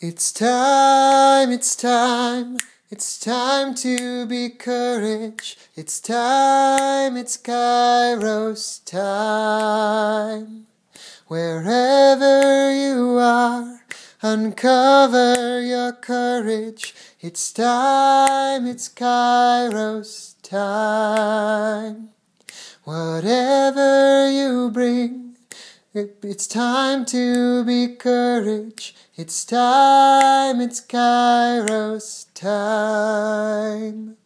It's time, it's time, it's time to be courage. It's time, it's Kairos time. Wherever you are, uncover your courage. It's time, it's Kairos time. Whatever you bring, it's time to be courage. It's time, it's Kairos time.